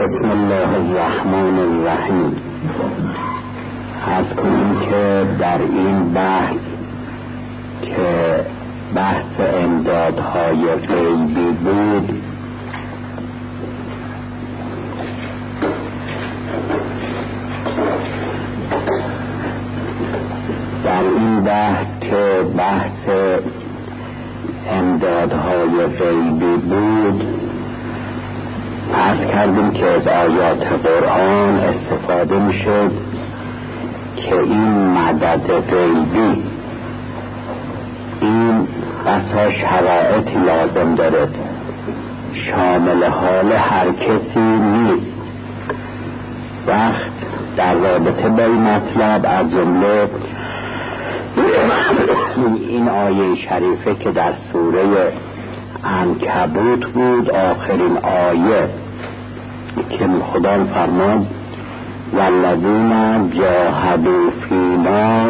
بسم الله الرحمن الرحیم. از کنیم که در این بحث که بحث امدادهای غیبی بود، در این بحث که بحث امدادهای غیبی بود عرض کردیم که از آیات قرآن استفاده میشد که این مدد غیبی این بسا شرایطی لازم داره، شامل حال هر کسی نیست. وقت در رابطه با این مطلب از جمله این آیه شریفه که در سوره عنکبوت بود، آخرین آیه که خدا فرمود والذین جاهدوا فینا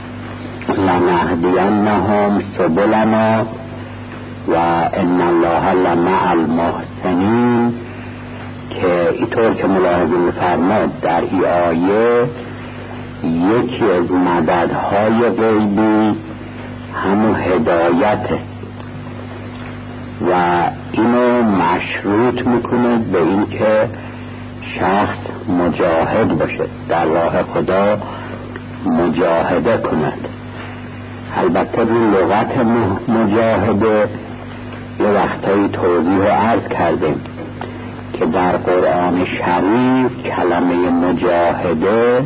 لنهدینهم سبلنا و ان الله لمع المحسنین، که اینطور که ملاحظه می‌فرماد در این آیه یکی از مددهای غیبی همون هدایت است و اینو مشروط میکنه به این که شخص مجاهد باشه، در راه خدا مجاهده کند. البته این لغت مجاهده یه وقتایی توضیح و عرض کردیم که در قرآن شریف کلمه مجاهده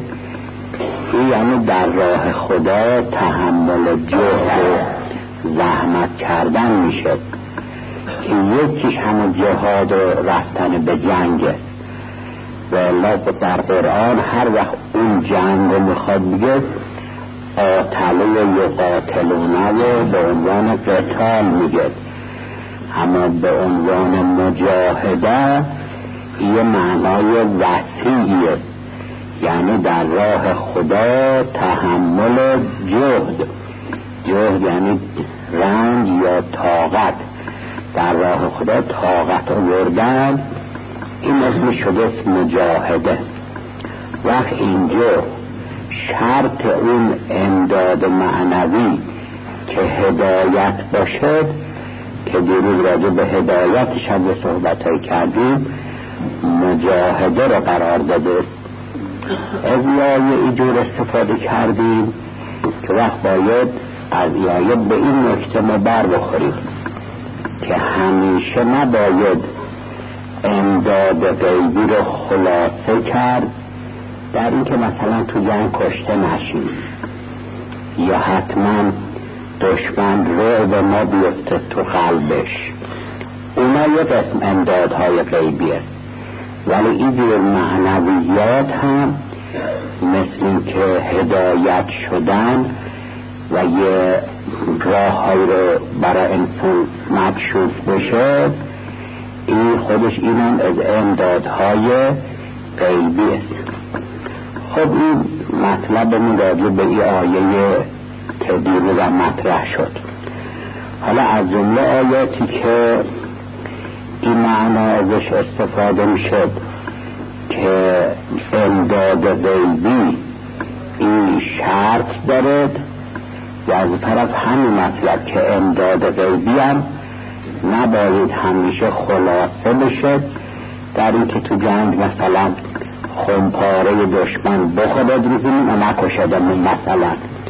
یعنی در راه خدا تحمل جهد و زحمت کردن میشه، که یکیش همون جهاد و رفتن به جنگ است. و الله در قرآن هر وقت اون جنگ رو میخواد بگه قاتله و یقاتلونه و به عنوان قتال میگه، اما به عنوان مجاهده یه معنای وسیعی است، یعنی در راه خدا تحمل جهد یعنی رنج یا طاقت، در راه خدا طاقت آوردن، این اسم شده اسم مجاهده. وقت اینجا شرط اون امداد معنوی که هدایت باشد، که دیروز راجع به هدایتش هم صحبت‌های کردیم، مجاهده رو قرار داده است. از آیه اینجور استفاده کردیم که وقت باید از آیه به این نکته ما بر بخوریم که همیشه نباید امداد غیبی رو خلاصه کرد در این که مثلا تو جنگ کشته نشیم یا حتما دشمن رو به ما بیفته تو قلبش. اونا یه قسم امدادهای غیبی است، ولی اینجور معنویات هم مثل این که هدایت شدن و یه راه‌هایی رو برای انسان مکشوف بشه، این خودش اینم از امدادهای غیبی است. خب این مطلب راجع به این آیه که دیروز هم مطرح شد. حالا از جمله آیاتی که این معنا ازش استفاده میشد که امداد غیبی این شرط دارد، و از طرف همین مطلب که امداد غیبی هم نباید همیشه خلاصه بشه در این که تو جنگ مثلا خمپاره دشمن بخورد رو زمین و نکشدمون مثلا.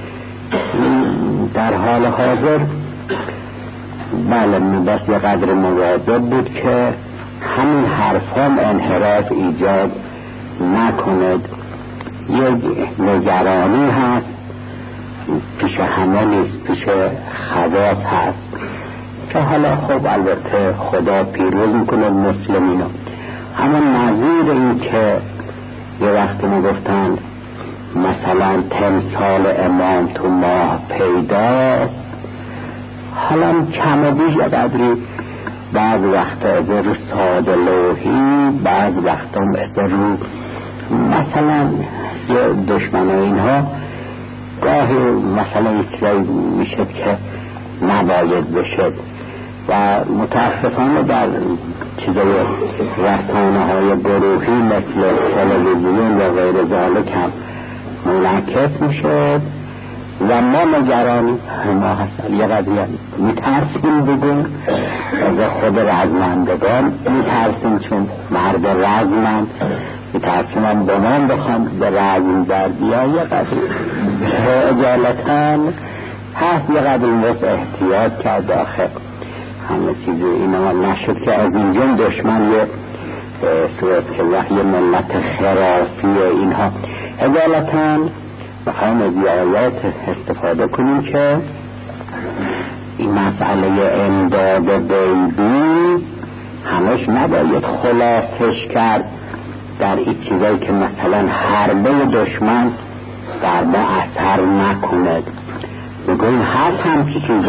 در حال حاضر بله بس یه قدر مواظب بود که همین حرفان انحراف ایجاد نکند. یک نگرانی هست پیش همه نیست، پیش خواص هست که حالا خب البته خدا پیروز میکنه مسلمینو. اما نظیر این که یه وقتی میگفتن مثلا تمثال امام تو ماه پیداست، حالا کم و بیش قدری بعض وقتا از رو ساده لوحی، بعض وقتا از رو مثلا یه دشمن اینها گاهی مثلا اصلاحی میشد که نباید بشد و متاسفانه در چیزای رسانه‌های گروهی مثل تلویزیون و غیر ذالک هم منعکس میشه و ما نگرانیم. ما هستن یه قضیه میترسیم بگیم از خود رزمندگان میترسیم، چون مرد رزمند میترسیم هم بمان بخوام به رزم در بیا. یه قضیه اجالتاً هست، یه قدر این وقت احتیاط کرد آخر همه چیزی اینا نشد که از اینجا دشمن یه صورت که وحی ملت خرافی اینها. اجالتاً بخوایم از آیات استفاده کنیم که این مسئله امداد غیبی همش نباید خلاصش کرد در این چیزایی که مثلا حربه دشمن در ما اثر نکند. بگویم هست هم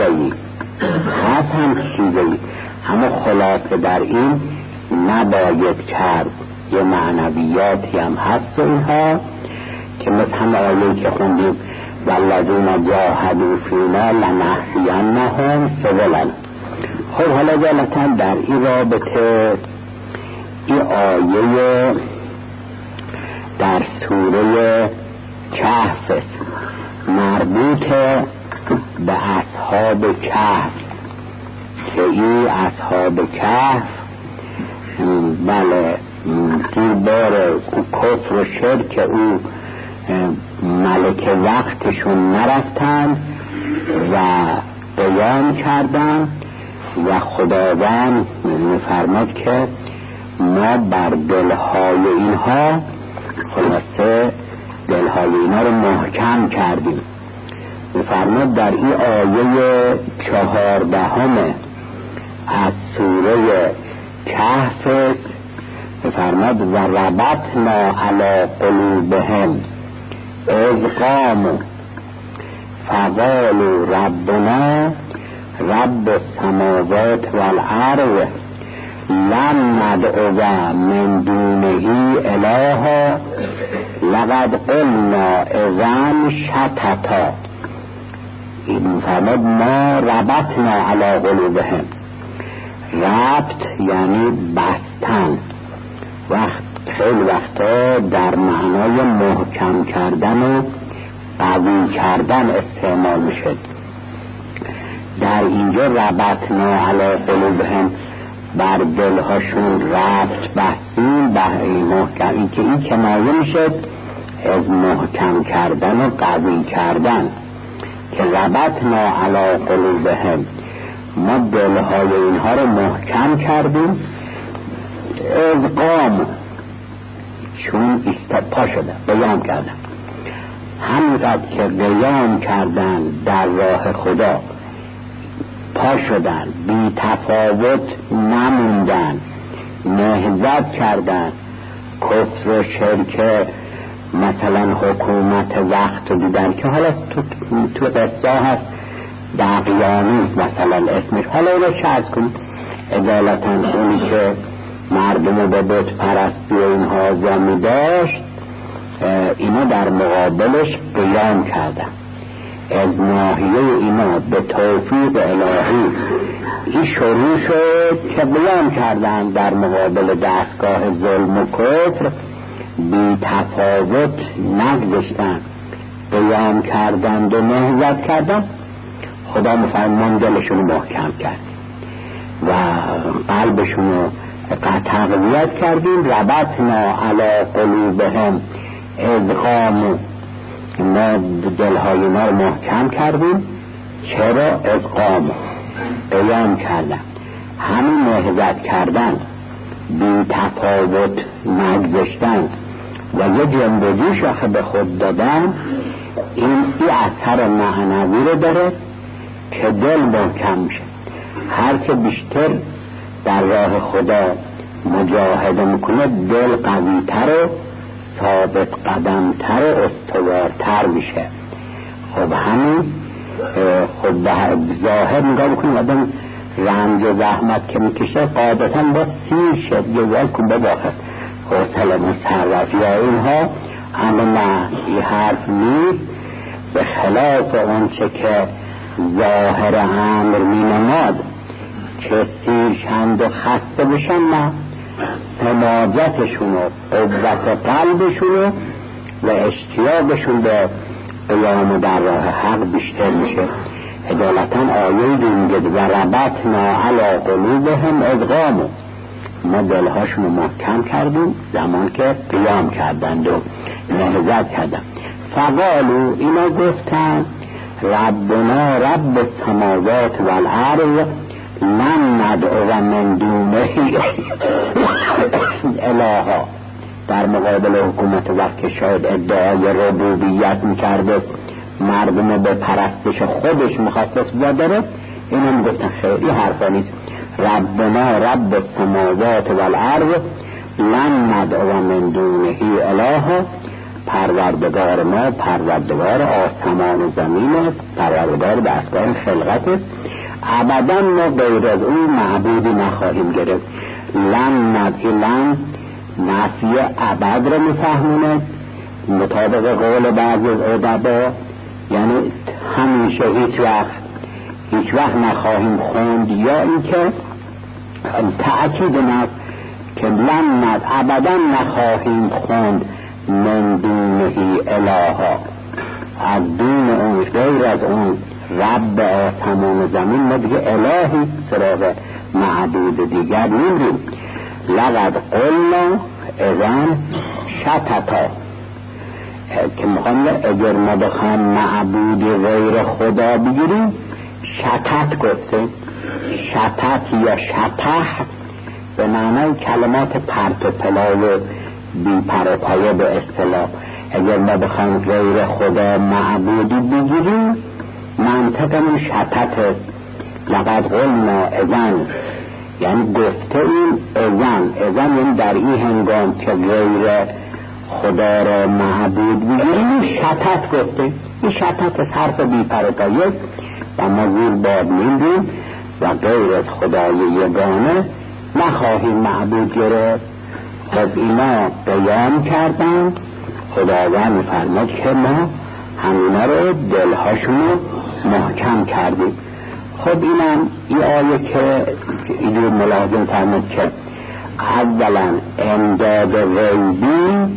چیزایی اما خلاصه در این نباید کرد. یه معنویاتی هم هست و اینها که مثل همه آیه‌ای که خوندیم والذین جاهدوا فینا لنهدینهم سبلنا. خب حالا جالتاً در این رابطه این آیه در سوره کهف مربوط به اصحاب کهف که این اصحاب کهف بله دیر بار کفر و شرک او ملک وقتشون نرفتن و قیام کردن و خداوند میفرماد که ما بر دلهای اینها خلاصه دلهای اینا رو محکم کردیم. میفرماد در این آیه 14 از سوره کهف میفرماد و ربطنا علی قلوبهم اذ قاموا فقالوا ربنا رب السماوات والارض لن ندعو من دونه الها لقد قلنا اذا شططا. این فرمود ما ربطنا علی قلوبهم. ربط یعنی بستن، خیلی وقتا در معنای محکم کردن و قوی کردن استعمال میشه. در اینجا ربطنا علی قلوبهم بر دلهاشون ربط بستیم به محکم، این که این کنایه میشه از محکم کردن و قوی کردن که ربطنا علی قلوبهم ما دلهای اینها رو محکم کردیم. از قام چون پا شدن قیام کردن، همینقدر که قیام کردن در راه خدا پا شدن، بی تفاوت نموندن، نهضت کردن، کفر و شرک مثلا حکومت وقت دیدن که حالا تو قصه هست دقیانوس مثلا اسمش، حالا رو شرط کنید عدالتا اونی که مردم به بت پرستی و اینها وامی داشت اینا در مقابلش قیام کردن. از ناحیه اینا به توفیق الهی این شروع شد که قیام کردن در مقابل دستگاه ظلم و کفر، بی تفاوت نگذاشتن، قیام کردند و نهضت کردن. خدا مفرمان دلشون محکم کرد و قلبشون رو تقویت کردیم. ربطنا علی قلوبهم اذ قاموا، ما دلهای ما رو محکم کردیم. چرا؟ اذ قاموا قیام کردن، همین نهضت کردن، بی تفاوت نگذاشتن و یه جنبگی شاخه به خود دادن. این اثر معنوی رو داره که دل محکم میشه. هر که بیشتر در راه خدا مجاهده میکنه دل قویتر و ثابت قدمتر و استوارتر میشه. خب همین خب به ظاهر نگاه بکنیم آدم رنج و زحمت که میکشه قاعدتا با سیر شد یه کن بباخد حوصله مصرفی ها اینها، اما نه این حرف نیست. به خلاف اون چه که ظاهر امر می نماد که سیرشند و خسته بشن، نه، سماجتشون و قوت قلبشون و اشتیاقشون به قیام در راه حق بیشتر میشه. عدالتا آیه دیگه و ربطنا علی قلوبهم اذ قاموا، ما دلهاشون رو محکم کردیم زمان که قیام کردند و نهضت کردند. فقالو، اینا گفتن ربنا رب السماوات والارض لن ندعو من دونه الها، در مقابل حکومت وقت شاید ادعای ربوبیت میکرده، مردم به پرستش خودش مخصص داره، اینا میگفتن خیلی حرفا نیست. ربنا رب السماوات والارض لن ندعو من دونه الها، پروردگار ما پروردگار آسمان و زمین است، پروردگار به اسباب خلقت است، ابدا ما غیر از اون معبودی نخواهیم گرفت. لن نفی ابد رو میفهمونه مطابق قول بعضی از ادبا، یعنی همیشه هیچ وقت نخواهیم خوند، یا اینکه تأکید نفس که لن ابدا نخواهیم خوند من دونه الها، از دون اون غیر از اون رب آسمان و زمین ما دیگه الهی سراغ معبود دیگر نمیریم. لقد قلنا اذن شططا، که میخوام اگر ما بخوام معبود غیر خدا بگیریم شطط گفته، شطط یا شطح به معنی کلمات پرت و پلا و بی پر و پایه به اصطلاح. اگر ما بخوام غیر خدا معبودی بگیریم منطقمون شطط است. لقد قلنا اذن یعنی گفته این اذن یعنی در این هنگام که غیر خدا را معبود بگیریم شطط گفته. این شطط از حرف بی پر و پایه است و ما زیر باد میندیم و غیر از خدای یگانه نخواهیم معبود گرفت. خب اینا قیام کردن، خداوند می‌فرماد که ما همینا رو دلهاشونو محکم کردیم. خب اینم این آیه که اینو ملاحظه فرمود که اولا امداد غیبی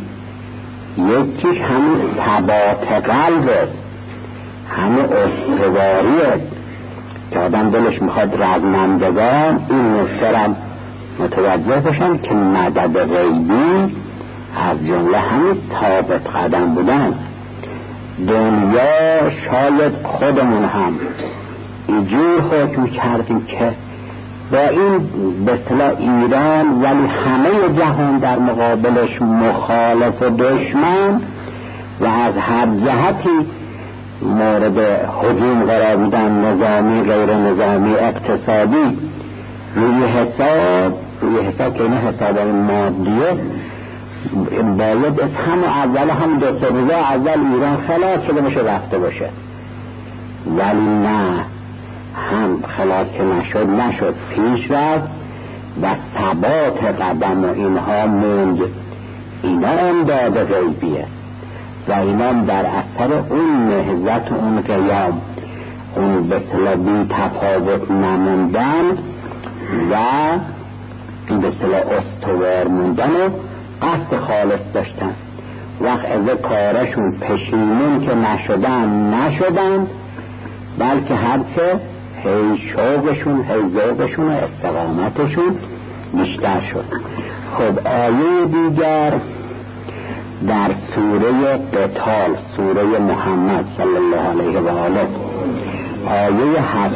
یکیش همین ثبات قلب است، همین استواری است که آدم دلش میخواد رزمندگان این نکته متوجه باشن که مدد غیبی از جمله همین ثابت قدم بودن. دنیا شاید خودمون هم اینجور حکم کردیم که با این به اصطلاح ایران ولی همه جهان در مقابلش مخالف و دشمن و از هر جهتی مورد هجوم قرار بودن، نظامی غیر نظامی اقتصادی، روی حساب که این حساب مادیه باید از هم دو سه روزه اول ایران خلاص شده باشه رفته باشه، ولی نه، هم خلاص که نشد پیش رفت و ثبات قدم و اینها موند. اینا امداد غیبیه و اینا در اثر اون نهضت و اون قیام، اون به اصطلاح بی تفاوت نموندن و به اصطلاح استوار موندن و قصد خالص داشتن. وقت از کارشون پشیمون که نشدن بلکه هرچه هی شوقشون هی ذوقشون و استقامتشون بیشتر شد. خب آیه دیگر در سوره قتال، سوره محمد صلی الله علیه و آله، آیه 7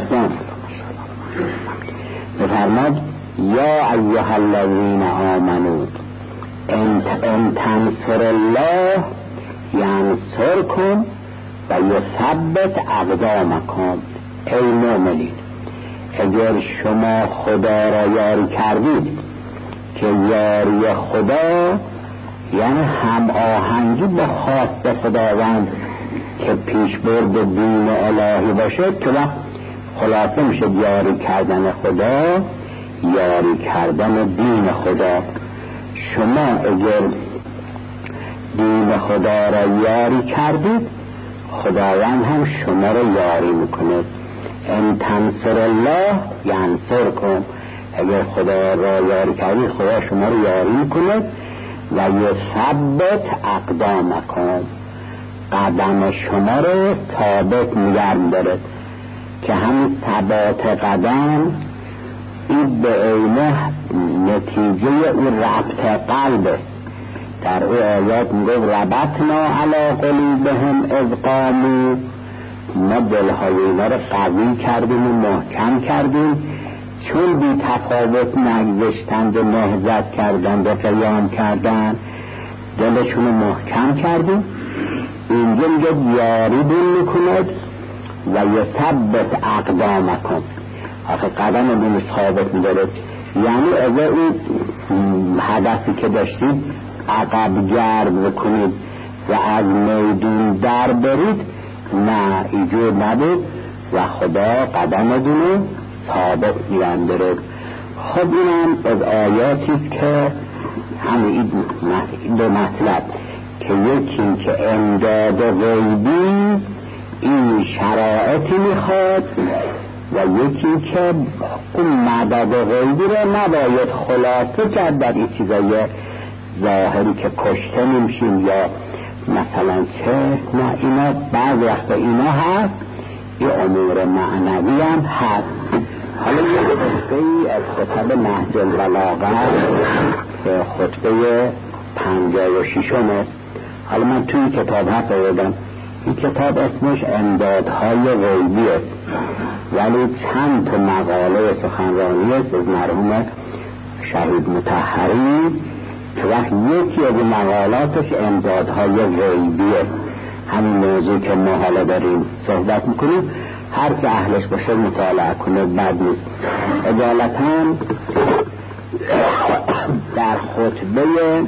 بفرماد یا ایها الذین آمنوا ان تنصروا الله ینصرکم و یثبت اقدامکم. ای مؤمنین، اگر شما خدا را یاری کردید، که یاری خدا یعنی هم آهنگی با خواست خداوند که پیشبرد دین الهی باشه، که وقت خلاصه میشه یاری کردن خدا، یاری کردن دین خدا. شما اگر دین خدا را یاری کردید، خداوند هم شما را یاری میکنه. ان تنصر الله ینصرکم، اگر خدا را یاری کردید خدا شما رو یاری میکنه. و یثبت اقدامکم، قدم شما رو ثابت نگه می‌داره، که همین ثبات قدم این به عینه نتیجه اون ربط قلبه. در اون آیات میگه ربطنا علی قلوبهم اذ قاموا، ما دلهای اینا رو قوی کردیم و محکم کردیم چون بی تفاوت نگذشتند و نهضت کردند و قیام کردند، دلشون رو محکم کردیم. اینجا میگه یاریدون میکند و یثبت اقدامکم، آخه قدم دون ثابت میداره، یعنی اگه این هدفی که داشتید عقب گرد بکنید و از میدون در برید، نه اینجور نبود و خدا قدم دونه ثابت می‌داره. خب اینم از آیاتیست که همین دو مطلب، که یکی که امداد غیبی این شرایطی میخواد و یکی که اون مدد غیبی رو نباید خلاصه کرد در این چیزای ظاهری که کشته نمیشیم یا مثلا چه، نه اینا بعض وقت اینا هست، یه امور معنوی هم هست. حالا یه خطبه‌ای از خطب نهج البلاغه که خطبه 56 است. حالا من توی کتاب هست آوردم، این کتاب اسمش امدادهای غیبی است، ولی چند تا مقاله سخنرانی است از مرحوم شهید مطهری که وقت یکی از مقالاتش امدادهای غیبی است. همین موضوع که ما حالا داریم صحبت میکنیم، هر که اهلش باشه مطالعه کنه، بد نیست. اجالتاً در خطبه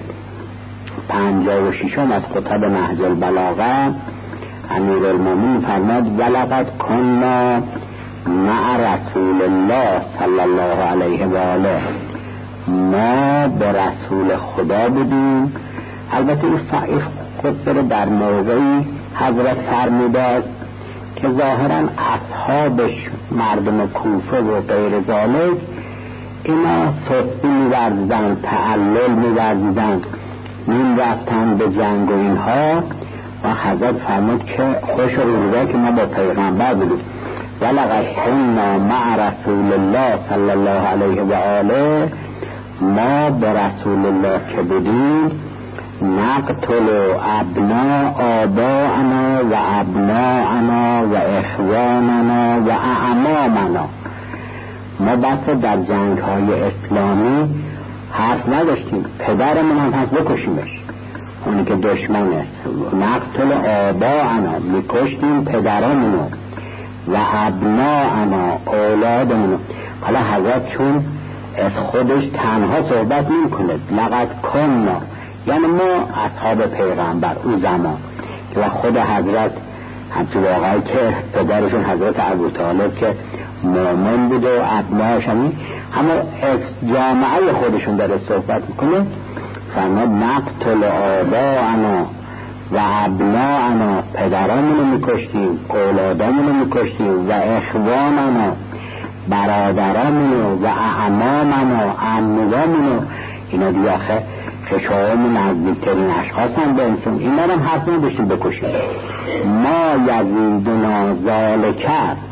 56 از خطب نهج البلاغه امیرالمومنین فرمود ولقد کنا مع رسول الله صلی الله علیه و آله، ما به رسول خدا بودیم. البته این خطبه در موقعی حضرت فرموده است که ظاهرا اصحابش مردم کوفه و غیر ذالک اینا سستی می‌ورزیدن، تعلل می‌ورزیدن، رفتن به جنگ و اینها، و حضرت فرمود که خوش روزه که ما با پیغمبر بودیم. ولقد کنا مع رسول الله صلی الله علیه و آله، ما به رسول الله که بودیم نقتل ابناء آباءنا و ابناءنا و اخواننا و اعمامنا، ما بس در جنگ های اسلامی حرف نداشتیم، پدرمون هم هست بکشیمش، اونی که دشمن است. نقتل آباءنا، میکشتیم پدرمونو، و ابناءنا، اولادمونو. حالا حضرت چون از خودش تنها صحبت نمی کنه، لقد کنا، یعنی ما اصحاب پیغمبر اون زمان، و خود حضرت همچون واقعی که پدرشون حضرت ابوطالب که مومن بود و ابناش همه از جامعه خودشون داره صحبت میکنه. فرمود نقتل آباءنا و ابناءنا، پدرامونو میکشتیم، اولادامونو میکشتیم، و اخواننا، برادرامونو، و اعمامنا، عموامونو. اینا دیگه آخه خشایمون نزدیکترین اشخاص هم به انسان، اینا هم حق نداشتیم بکشیم. ما یزیدنا ذالک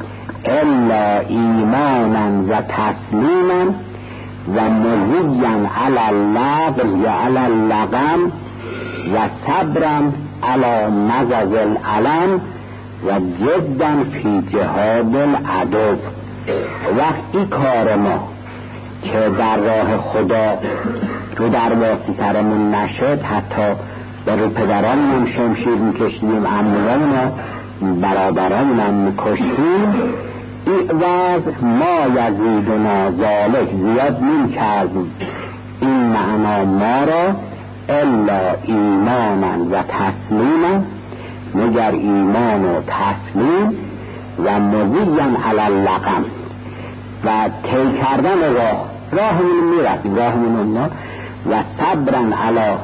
الا ایمانا و تسلیما و مزیا علی اللغو و علی اللغم و صبرا علی مزز العلم و جدا فی جهاد العدو. وقتی کار ما که در راه خدا رو در واسطرمون نشد، حتی به رو پدرانمون هم شمشیر میکشتیم، عموانمون برادرانمون هم میکشتیم، این وضع ما یزیدنا ذالک، زیاد نمی‌کردیم این معنا ما را، الا ایمانا و تسلیما، مگر ایمان و تسلیم، و مزیا علی اللغم، و طی کردن راهمون میرفتیم، راهمون ما، و صبرا علی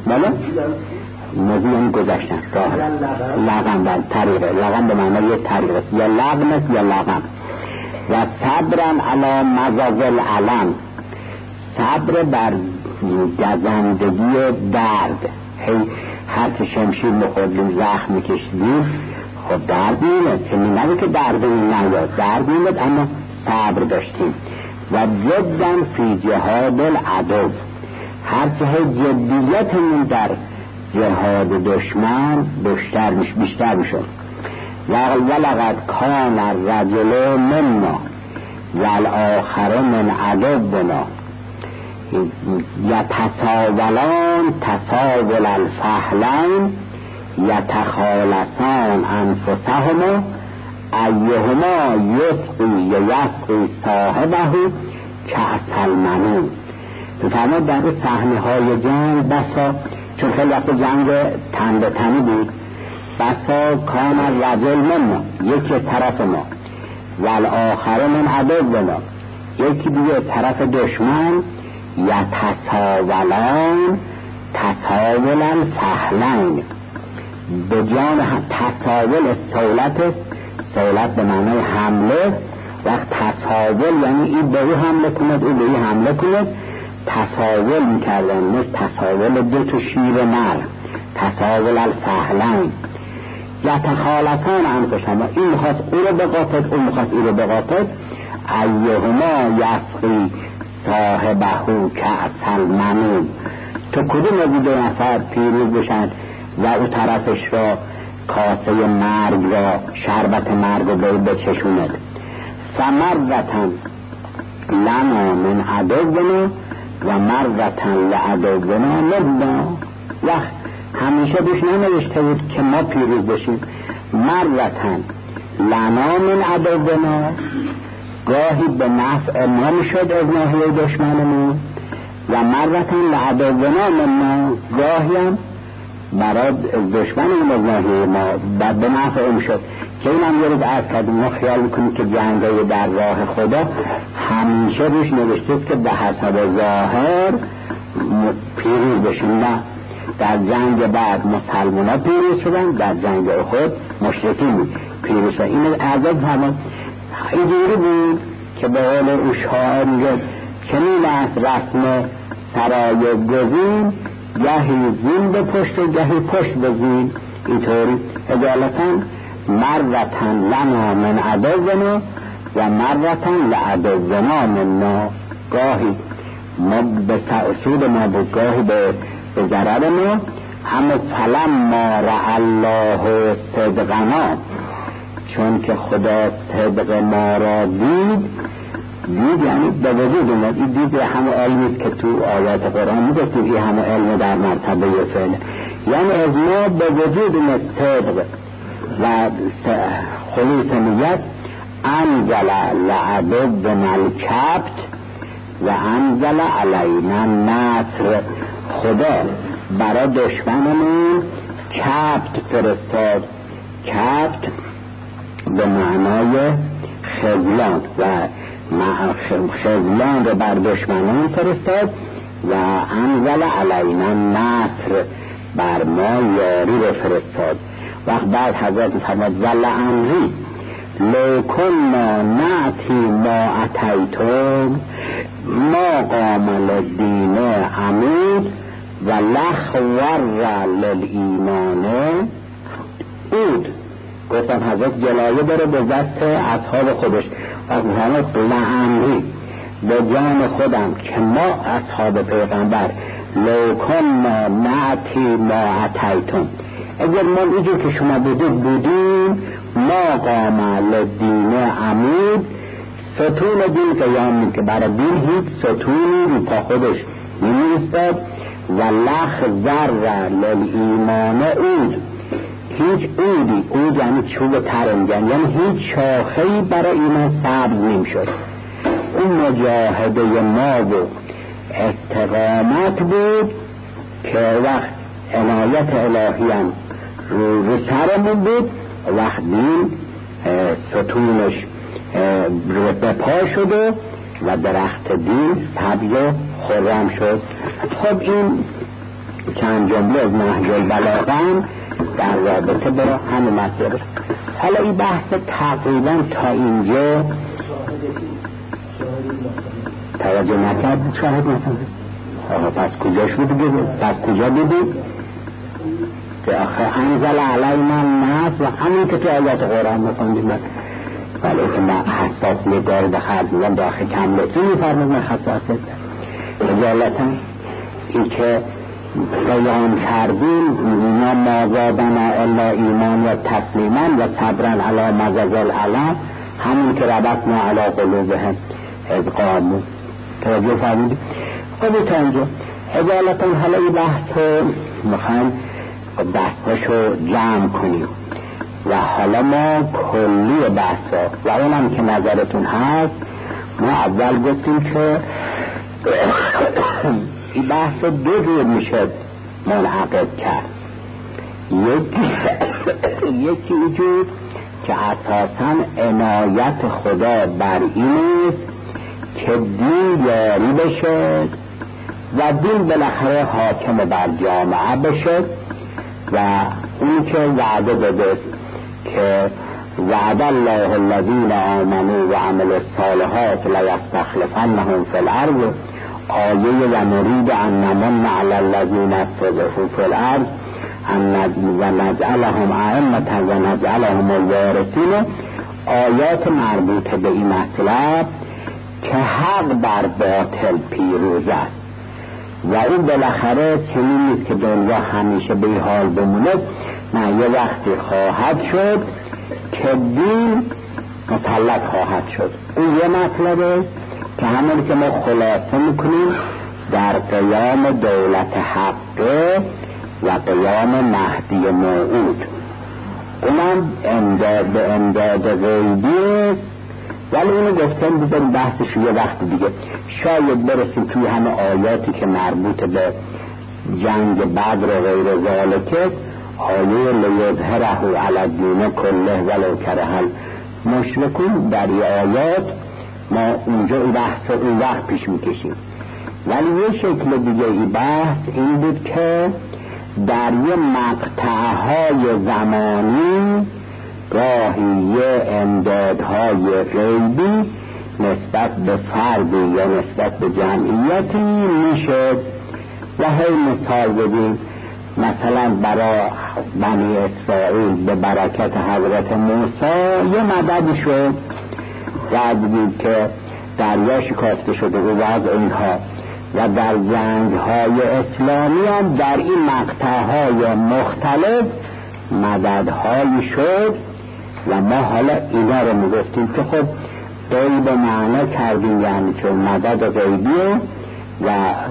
مزیان گذشتن، راه لغم در طریقه، لغم به معنی یه طریقه، یا لغم است یا لغم، و صبرن علی مزاز العلم، صبر بر گزندگی درد. هر که شمشیر میخوردیم زخم میکشیدیم خب درد میمد، که نمیده که درد نیاد، درد میمد اما صبر داشتیم. و جدا فی جهاد العدو، هرچه جدیتمون در جهاد دشمن بیشتر میشد. ولقد کان الرجل منا والآخر من عدونا یتساولان تساول الفحلین یتخالصان انفسهما ایهما یسقی صاحبه کأس المنون. بفرماد در صحنه های جنگ بسا، چون خیلی وقت جنگ تن به تنی بود، بسا کان الرجل منا، یکی طرف ما، والآخر من عدونا، یکی دیگه طرف دشمن، یتساولان تساول الفحلین، به جان تساول سولت به معنی حمله، وقت تساول یعنی این به او حمله کند او به او حمله کند، تساول میکردن مثل تساول دو تا شیر نر، تساول الفحلین یتخالصان انفسهما، این میخواست او رو بقاطد، اون میخواست او رو بقاطد، ایهما یسقی صاحبه کأس المنون، تو کدوم از دو نفر پیروز بشن و او طرفش را کاسه مرگ را، شربت مرگ رو بچشوند. فمرتن لنا من عدونا و مرتن لعدونا منا، وقت همیشه دوش ننوشته بود که ما پیروز بشیم. مرتن لنا من عدونا، گاهی به نفع ما میشد از ناحیه دشمنمون، و مرتن لعدونا منا، گاهی هم برای از دشمنمون از ناحیه ما به نفع میشد. که این هم یارید عرض کردیم، ما خیال میکنیم که جنگای در راه خدا همیشه روش نوشته است که به حسب ظاهر پیروز بشیم. نه، در جنگ بعد مسلمان ها پیروز شدن، در جنگ احد مشرکین پیروز شدن. این عرض فرمان اینجوری بود که به قول او شاعر میگه چنین است رسم سرای گزین، گهی زین به پشت و گهی پشت به زین. اینطوری اجالتا مرتن لنا من عدونا و مرتن لعدونا منا، گاهی ما به سود ما بود، گاهی به ضرر ما. اما فلما رأى الله صدقنا، چون که خدا صدق ما را دید یعنی به وجود اومد. این دید همه علمیست که تو آیات قرآن میگفتیم، این همه علم در مرتبه فعل، یعنی از ما به وجود اومد صدق و خلوص نیت. انزل لعدونا الکبت و انزل علینا النصر، خدا برای دشمنمون کبت فرستاد. کبت به معنای خذلان و خذلان رو بر دشمنان فرستاد، و انزل علینا النصر، بر ما یاری رو فرستاد. وقت بعد حضرت فرمود ول امری لو کنا نأتی ما اتیتم ما قام للدین عمود و لخور للایمان عود. گفتم حضرت جلایه داره به دست اصحاب خودش. وقت فرمود لامری، به جان خودم که ما اصحاب پیغمبر لو کنا نأتی ما اتیتم، اگر ما اینجور که شما بودیم ما قام للدین عمود، ستون دین قیام، که برای دین هیچ ستونی رو پا خودش نمیستاد، و لخ ذر للایمان عود، هیچ عودی، عود یعنی چوب ترنگن، یعنی هیچ شاخهی برای ایمان سبز نمیشد. اون مجاهده ما و استقامت بود که وقت عنایت الهی هم رو سرمون بود، وقت دین ستونش به پا شده و درخت دین سبز و خرم شد. خب این چند جمله از نهج البلاغه در رابطه با همه مسئله. حالا این بحث تقریبا تا اینجا توجه نکرد شاهد مثلا پس کجاش بود دیگه؟ پس کجا دیدی؟ که آخه انزل علینا الناس و همین که تو آیات قرآن میخوندیم ولی که من حساسیت داره به خرج میدم داخل کم لطفی میفرمید من حساسیت اجالتا این که بیان کردیم ما مازادنا الا ایمان و تسلیما و صبرن علی مزازل علم همین که ربطنا علی قلوبهم از قامو توجه فرمودیم. خب تا اینجا اجالتا حالا این بحث رو میخوایم دستاشو جمع کنیم و حالا ما کلی بحثا و اونم که نظرتون هست ما اول گفتیم که این بحث دو جور میشه منعقد کرد. یکی جور که اساساً عنایت خدا بر این است که دین یاری بشه و دین بالاخره حاکم بر جامعه بشه و اون که وعده داده که وعد الله الذین آمنوا و عملوا الصالحات لیستخلفنهم فی الارض آیه و نرید ان نمن علی الذین استضعفوا فی الارض و نجعلهم ائمة و نجعلهم الوارثین آیات مربوط به این مطلب که حق بر باطل پیروز است و این بالاخره چنین نیست که دنیا همیشه به حال بمونه نه یه وقتی خواهد شد که دین مسلط خواهد شد. اون یه مطلب است که همون که ما خلاصه میکنیم در قیام دولت حقه و قیام مهدی موعود اونم به امداد غیبی است ولی اونو گفتم بذاریم بحثش یه وقت دیگه شاید برسیم توی همه آیاتی که مربوط به جنگ بدر و غیر ذالک آیه لیظهره علی الدین کله ولو کره المشرکون در این آیات ما اونجا این بحث رو اون وقت پیش میکشیم. ولی یه شکل دیگه این بحث این بود که در یه مقطعهای زمانی گاهی یه امدادهای غیبی نسبت به فردی یا نسبت به جمعیتی میشه و هی مثال بدیم مثلا برای بنی اسرائیل به برکت حضرت موسی یه مدد شد و دیدید که دریا شکافته شده و وضع اینها و در جنگ‌های اسلامی هم در این مقطع‌های مختلف مددهایی شد و ما حالا اینا رو میگفتیم که خب غیب معنا کردیم یعنی چون مدد غیبی و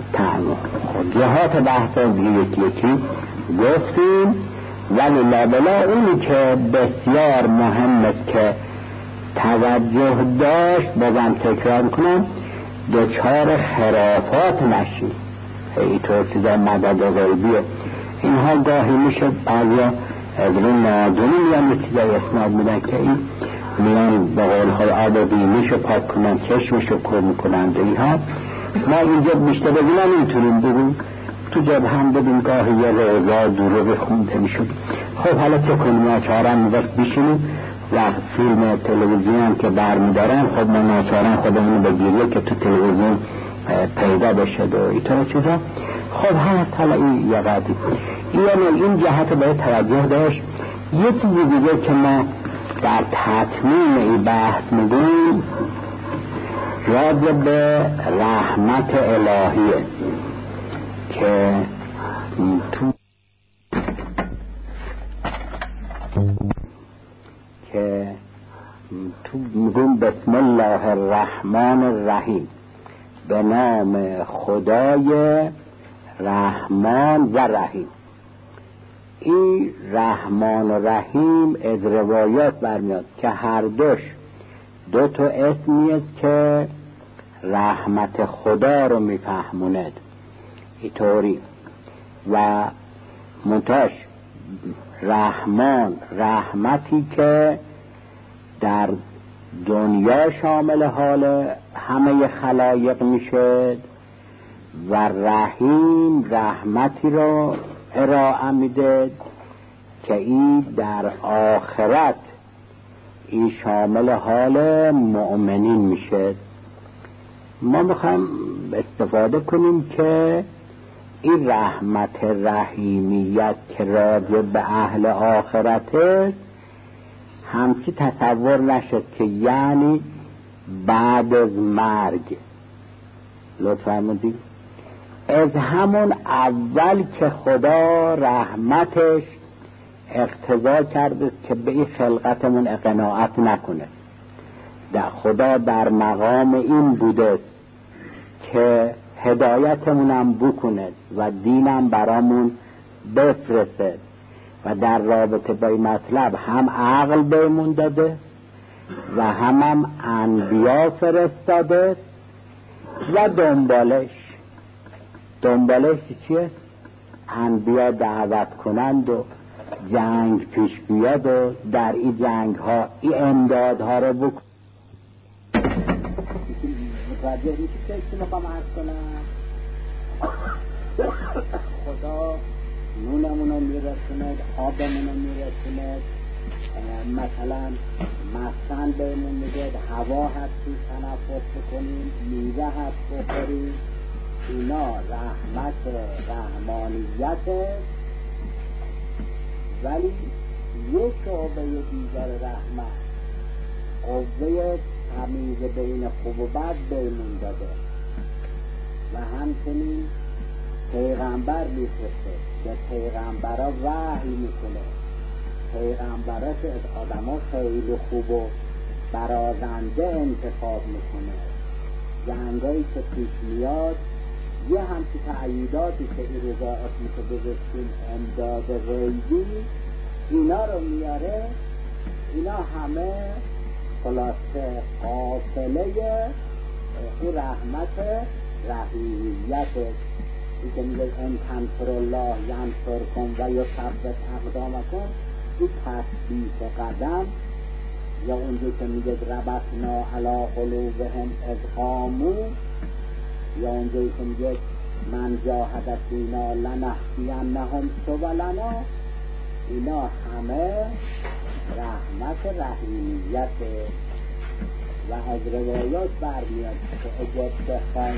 جهات بحث یکی گفتیم ولی لابلا اونی که بسیار مهم است که توجه داشت بازم تکرار کنم دچار خرافات نشی اینطور چیزا مدد غیبی اینها گاهی میشه بعضیا از این نادونی میان یه چیزای اسناد میدن که این میان به قول خود آب بینیشو پاک کنن چشمشو پر میکنن اینها ما اینجا بیشتر ببینم اینطوریم بگیم تو جب هم بدیم گاهی یه روزا دروغ خونده میشد. خب حالا چه کنیم ناچارن میبست بشینیم و فیلم تلویزیون که برمیدارن خب ما ناچارن خودمونو بگیریه که تو تلویزیون پیدا بشه و اینطور چیزا خب هست. حالا این یه قدیم این جهت باید توجه داشت. یه چیزی دیگه که ما در تطمیم این بحث میگویم راجع به رحمت الهیه که تو میگویم بسم الله الرحمن الرحیم به نام خدای رحمان و رحیم. این رحمان و رحیم از روایات برمیاد که هر دو تا اسمی است که رحمت خدا رو میفهموند اینطوری و منتاش رحمان رحمتی که در دنیا شامل حال همه خلایق میشه و رحیم رحمتی رو ارائه میده که این در آخرت این شامل حال مؤمنین میشه ما میخوایم استفاده کنیم که این رحمت رحیمیت که راجع به اهل آخرته همچی تصور نشد که یعنی بعد از مرگ. لطفا فرمودید از همون اول که خدا رحمتش اقتضا کرده که به این خلقتمون قناعت نکنه. خدا در مقام این بوده که هدایتمونم بکنه و دینم برامون بفرسته و در رابطه با این مطلب هم عقل بهمون داده و هم انبیا فرستاده و دنبالش چیه؟ انبیا دعوت کنند و جنگ پیش بیاد و در این جنگ ها این امدادها رو بکن. متوجه میشه که چی میخوام عرض کنم؟ خدا نونمونو میرسونه، آبمونو میرسونه، مثلا مسکن بهمون میده، هوا هست توی تنفس بکنیم، میوه هست بخوریم. اینا رحمت رحمانیته، ولی یک شعبه دیگر رحمت قوه تمیز بین خوب و بد بهمون داده و همچنین پیغمبر میفرسته که پیغمبرها وحی میکنه. پیغمبرها که از آدم ها خیلی خوب و برازنده انتخاب میکنه. جنگایی که پیش میاد یه همچی تعییداتی که این رضاعاتی که بذاشتیم امداد غیبی اینا رو میاره. اینا همه خلاصه قافله این رحمت رحیمیت این که میگه ان تنصروا الله ینصرکم و یثبت اقدامکم. این تثبیت قدم یا اونجا که میگه ربطنا علی قلوبهم اذ قاموا، یا اونجایی که میگه من جاهد فینا لنهدینهم سبلنا. اینا همه رحمت رحیمیت و از روایات برمیاد که اگر بخواین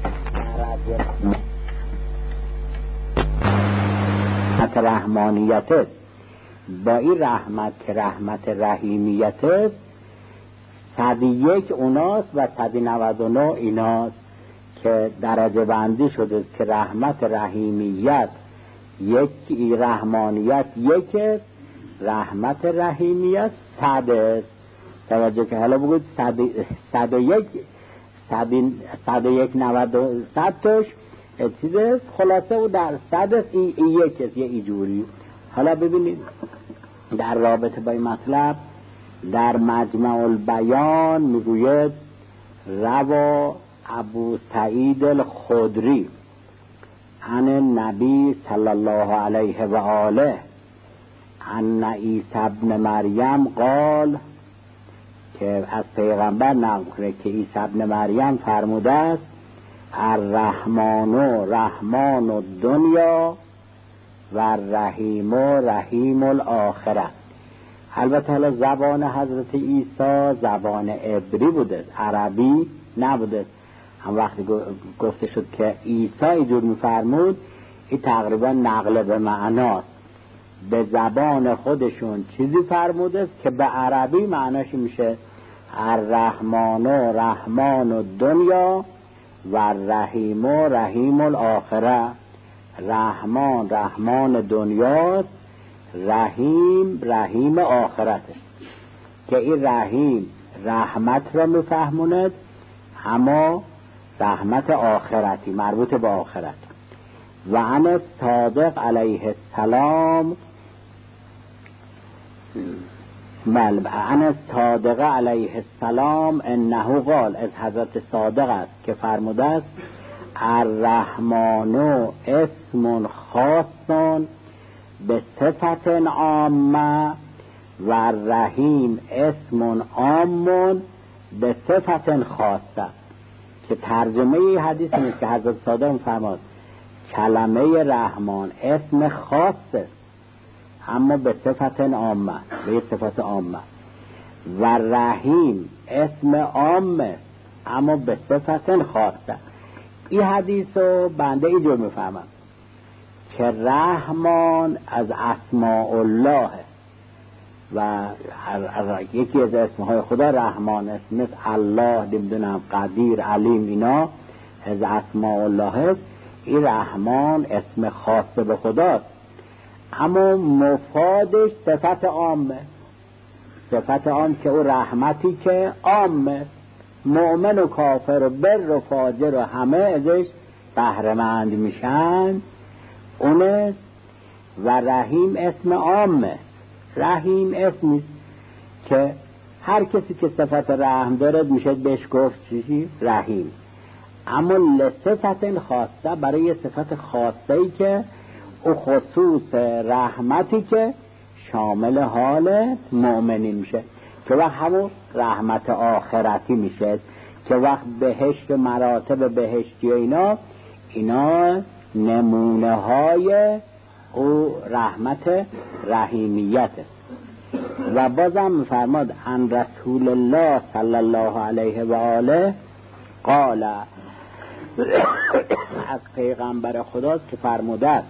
رحمت رحمانیت با این رحمت که رحمت رحیمیت 101 اوناست و 199 ایناست که درجه بندی شده که رحمت رحیمیت یک، رحمانیت یک است، رحمت رحیمیت 100 است. توجه که حالا بگوید 101 90 100 توش چیز است، خلاصه و در 100 است. این یک است، یه ایجوری. حالا ببینید در رابطه با این مطلب در مجمع البیان میگوید روا ابو سعید الخدری عن النبی صلی الله علیه و آله ان عیسی ابن مریم قال، که از پیغمبر نقل کنه که عیسی ابن مریم فرموده است الرحمن رحمان الدنیا و الرحیم رحیم الاخره. البته حالا زبان حضرت عیسی زبان عبری بوده، عربی نبوده. هم وقتی گفته شد که عیسی اینجور میفرمود، این تقریبا نقل به معناست. به زبان خودشون چیزی فرموده که به عربی معناش میشه الرحمن رحمان الدنیا و الرحیم رحیم الاخره. رحمان رحمان دنیاست، رحیم رحیم آخرته. که این رحیم رحمت را میفهموند، اما رحمت آخرتی مربوط به آخرت. و عن صادق علیه السلام عن صادق علیه السلام انه قال، از حضرت صادق است که فرموده است الرحمن اسم خاص به صفت عامه و الرحیم اسم عام به صفت خاصه. که ترجمه ای حدیث نیست که حضرت صادق فرمود کلمه رحمان اسم خاصه اما به صفت عامه، به صفت عامه، و رحیم اسم عامه اما به صفت خاصه. این حدیث رو بنده اینجور میفهمم که رحمان از اسماء الله و یکی از اسمهای خدا رحمان است، مثل الله، نمیدونم قدیر، علیم، اینا از اسماء الله است. این رحمان اسم خاصه به خداست، اما مفادش صفت عامه، صفت عام که او رحمتی که عامه، مؤمن و کافر و بر و فاجر و همه ازش بهره‌مند میشن اونه. و رحیم اسم عامه، رحیم اسمی که هر کسی که صفت رحم داره میشه بهش گفت چیزی رحیم، اما لصفت خاصه برای صفت خاصه ای که او خصوص رحمتی که شامل حال مؤمنین میشه، که وقت همون رحمت آخرتی میشه، که وقت بهشت مراتب بهشتی و اینا نمونه های او رحمت رحیمیت است. و بازم فرماد عن رسول الله صلی الله علیه و آله قال، از پیغمبر خداست که فرموده است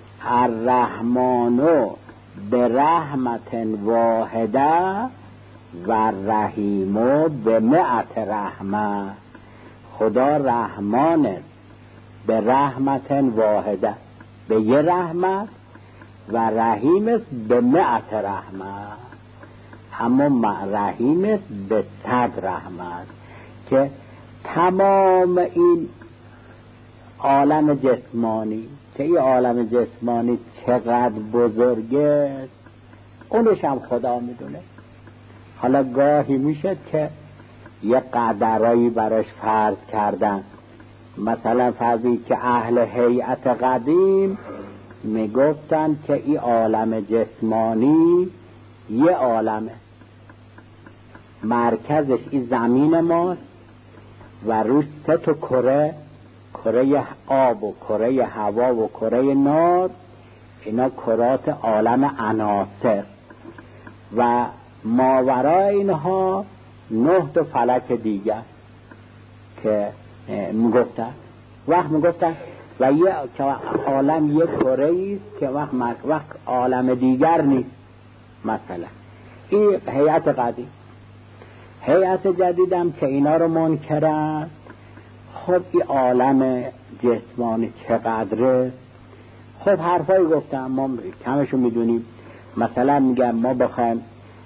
الرحمن به رحمت واحده و رحیم به مئت رحمه. خدا رحمان به رحمت واحده، به یه رحمت، و رحیم است به مئت رحمه، اما رحیم است به 100 رحمت. که تمام این عالم جسمانی، که این عالم جسمانی چقدر بزرگه اونش هم خدا میدونه. حالا گاهی میشه که یه قدرایی براش فرض کردن، مثلا فرضی که اهل هیئت قدیم میگفتن که این عالم جسمانی یه عالمه، مرکزش این زمین ماست و روش 3 کره، کره آب و کره هوا و کره نار، اینا کرات عالم عناصر، و ماورای اینها 9 فلک دیگر که میگفتن. وقت میگفتن و یه عالم یک کره‌ای است که وقت عالم دیگر نیست. مثلا این هیئت قدیم. هیئت جدیدم که اینا رو منکرن، خب این عالم جسمانی چقدره؟ خب حرفایی گفتم، ما کمشو میدونیم. مثلا میگم ما بخوایم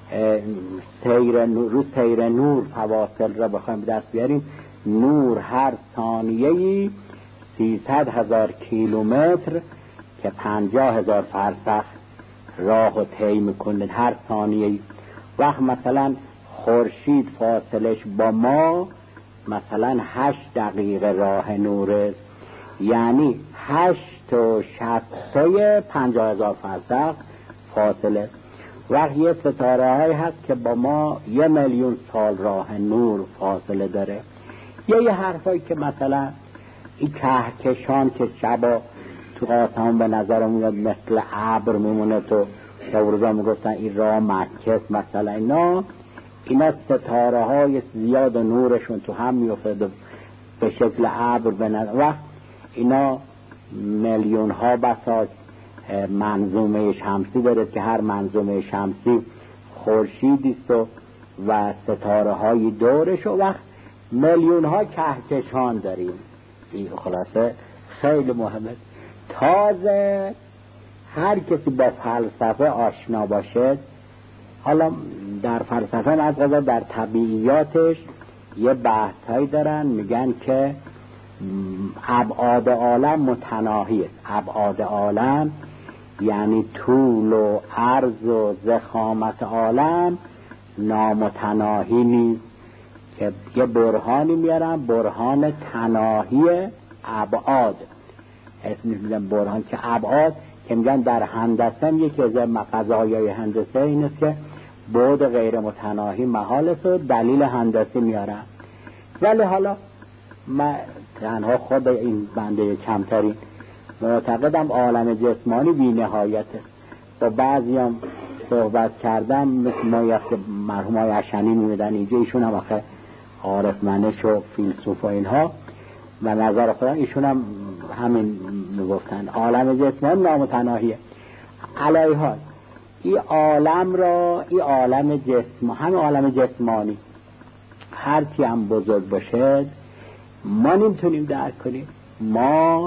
سیر نور فواصل را بخوایم دست بیاریم، نور هر ثانیه‌ای 300,000 کیلومتر که 50,000 فرسخ راه و طی میکنه هر ثانیه‌ای. وقت مثلا خورشید فاصلش با ما مثلا 8 دقیقه راه نور است، یعنی 8 و 60 50,000 فرسخ فاصله. وقت یه ستاره هایی هست که با ما 1,000,000 سال راه نور فاصله داره. یه حرفایی که مثلا این کهکشان که شبا تو آسمان به نظر میاد مثل ابر میمونه، تو روزا میگفتن این راه مکه مثلا، اینا ستاره های زیاد نورشون تو هم میفته به شکل ابر به نظر. وقت اینا میلیون ها بساط منظومه شمسی داره که هر منظومه شمسی خورشیدی است و ستاره های دورش، و وقت میلیون ها کهکشان داریم. این خلاصه خیلی مهمه. تازه هر کسی با فلسفه آشنا باشه، حالا در فلسفه از قضا در طبیعیاتش یه بحث هایی دارن، میگن که ابعاد عالم متناهیه. ابعاد عالم یعنی طول و عرض و ضخامت عالم نامتناهی نیست، که یه برهانی میارن، برهان تناهی ابعاد اسمش میگن برهان. که ابعاد که میگن در هندسه یکی از قضایای هندسه این است که بعد غیر متناهی محال است و دلیل هندسی میارن. ولی حالا من تنها خود این بنده کمترین معتقدم عالم جسمانی بی نهایته. با بعضی هم صحبت کردم، مثل ما یک مرحوم های اشنی میدن اینجا، ایشون هم آخه عارف منش و فیلسوف و اینها و نظر خودم ایشون هم همین میگفتن عالم جسمانی نامتناهیه. علیه حال این عالم را، این عالم جسم، همین عالم جسمانی هرچی هم بزرگ باشه ما نمیتونیم درک کنیم. ما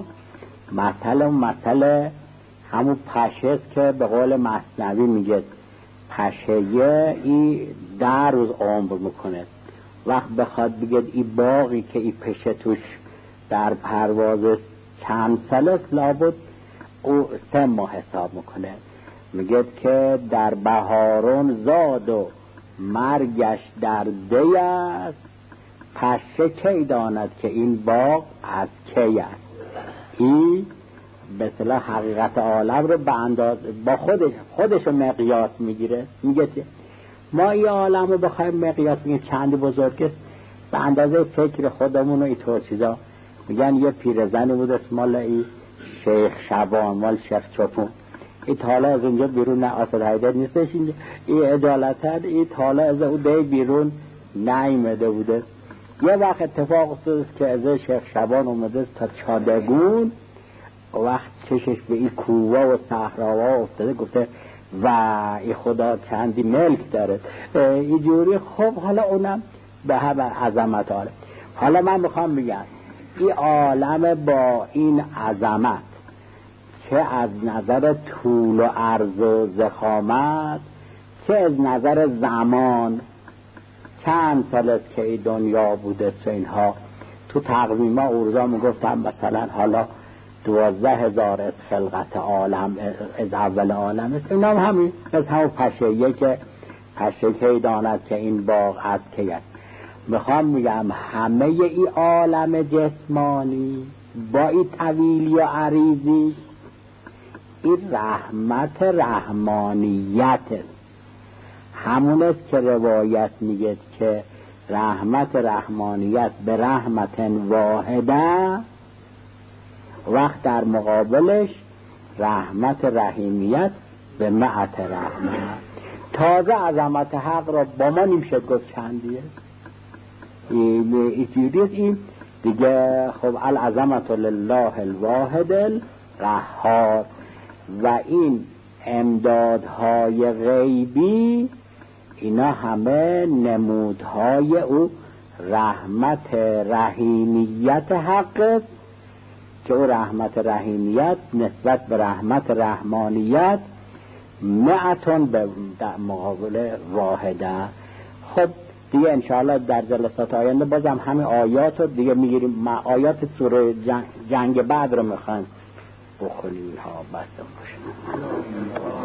مثل همون پشه که به قول مثنوی میگه پشه ای 10 روز عمر میکنه، وقت بخواد بگه این باقی که این پشه توش در پرواز چند سال است لابد او 3 ماه حساب میکنه. میگه که در بهارون زاد و مرگش در دی است، پشه کی داند که این باغ از کی است. این به اصطلاح حقیقت عالم رو به اندازه با خودش مقیاس میگیره. میگه که ما این عالم رو بخوایم مقیاس بگیم چند بزرگه به اندازه فکر خودمون و اینطور چیزا. میگن یه پیرزنی بود اسمال ای شیخ شبان مال شیخ چپون، این تالا از اونجا بیرون نه آسد حیدر نیستش، این اجالتر این تالا از اون دی بیرون نیمده بوده. یه وقت اتفاق افتاد که از شیخ شبان اومده تا چادگون، وقت چشش به این کوه و صحراها افتاده گفته و این خدا چندی ملک داره اینجوری. خب حالا اونم به همه عظمت آره. حالا من میخوام بگم این عالم با این عظمت چه از نظر طول و عرض و ضخامت چه از نظر زمان چند سال است که این دنیا بوده سه اینها تو تقویم ها اورزا میگفتم مثلا حالا 12,000 از خلقت عالم از اول عالم است. این هم همین از همون پشه که پشه که داند که این باغ از که است. میخوام میگم همه این عالم جسمانی با این طویلی و عریضی این رحمت رحمانیت است. همون است که روایت میگه که رحمت رحمانیت به رحمت واحده، وقت در مقابلش رحمت رحیمیت به معت رحمت. تازه عظمت حق را با ما نمیشد گفت چندیه این دیگه. خب العظمت لله الواحد القهار و این امدادهای غیبی اینا همه نمودهای او رحمت رحیمیت حق که او رحمت رحیمیت نسبت به رحمت رحمانیت معتون به مقابل واحده. خب دیگه انشاءالله در جلسات آینده بازم همین آیات رو دیگه میگیریم. آیات سوره جنگ بعد رو میخوایم بخونیم ها بسته باشیم.